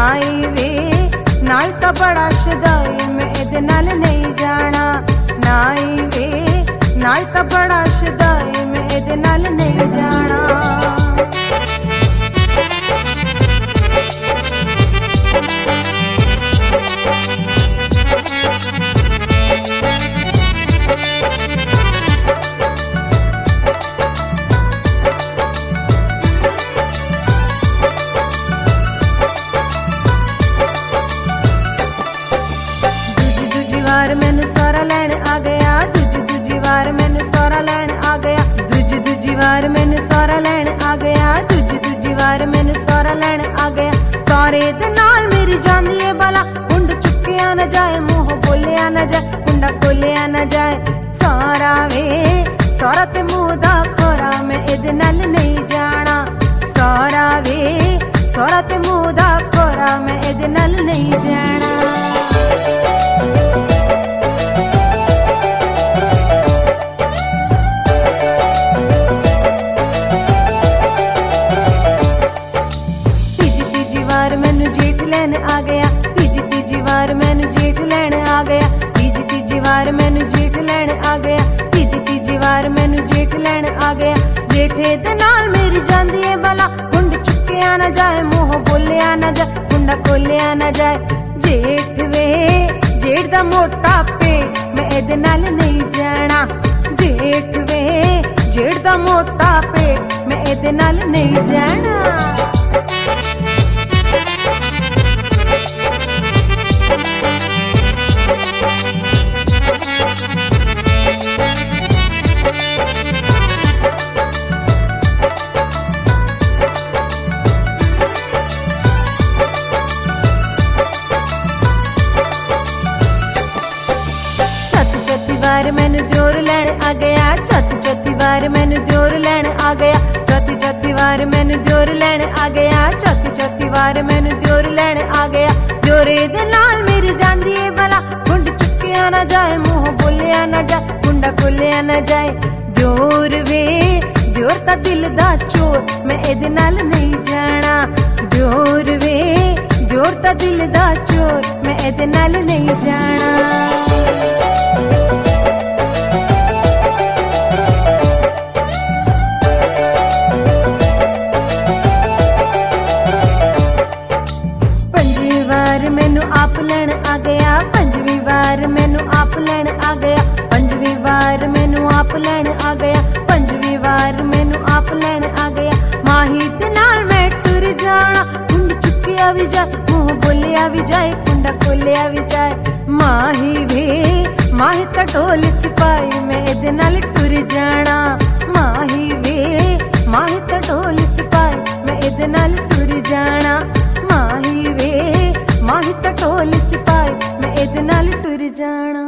नाई वे नाई तो बड़ा शदाई मैं इहदे नाल नहीं जाना। नाई वे नाई तो बड़ा शदाई मैं इहदे नाल नहीं जाना। मैनू सारा लैन आ गया, दूजी वार मैनू सारा लैन आ गया। दूजी वार मैनू सारा लैन आ गया, दूजी वार मैनू सारा लैन आ गया। सारे दे नाल मेरी जांदी है बाला, कुंड चुक्किया न जाए, मुंह बोलिया न जाए, कुंडा खोलिया न जाए। सारा वे सारा ते मुंह दा खोरा मैं इहदे नाल नहीं जाना। सारा वे सारा ते मुंह दा खोरा मैं इहदे नाल नहीं जाना। मैनू जेठ लैन आ गया, तीजी वार मैनू जेठ लैन आ गया। तीजी वार मैनू जेठ लैन आ गया, तीजी वार मैनू जेठ लैन आ गया। जेठे दे नाल मेरी जांदी है बाला, कुंड चुक्किया न जाए, मुंह बोलिया न जाए, कुंडा खोलिया न जाए। जेठ वे जेठ दा मोटा पेट मैं इहदे नाल नहीं जाना। जेठ वे जेठ दा मोटा पेट मैं इहदे नाल नहीं जाना। वार मैनू दियोर लैन आ गया, चौथी वार मैनू दियोर लैन आ गया। चौथी वार मैनू दियोर लैन आ गया, चौथी वार मैनू दियोर लैन आ गया। दियोरे दे नाल मेरी जांदी है भला, कुंड चुक्किया न जाए, मुंह बोलिया न जाए, कुंडा खोलिया न जाए। दियोर वे दियोर ता दिल दा चोर मैं इहदे नाल नहीं जाना। दियोर वे दियोर ता दिल दा चोर मैं इहदे नाल नहीं जाना। मैनू आप लैन आ गया, पंजवीं वार मैनू आप लैन आ गया। पंजवीं वार मैनू आप लैन आ गया, पंजवीं वार मैनू आप लैन आ गया। माही दे नाल मैं टुर जाना, कुंड चुक्किया भी जाए, मुंह बोलिया भी जाए, कुंडा खोलिया भी जाए। माही वे माही ता ढोल सिपाही मैं इहदे नाल टुर जाना। माही वे माही ता ढोल सिपाही मैं इहदे नाल टुर जाना। माही वे माही ता ढोल सिपाही मैं इहदे नाल टुर जाना।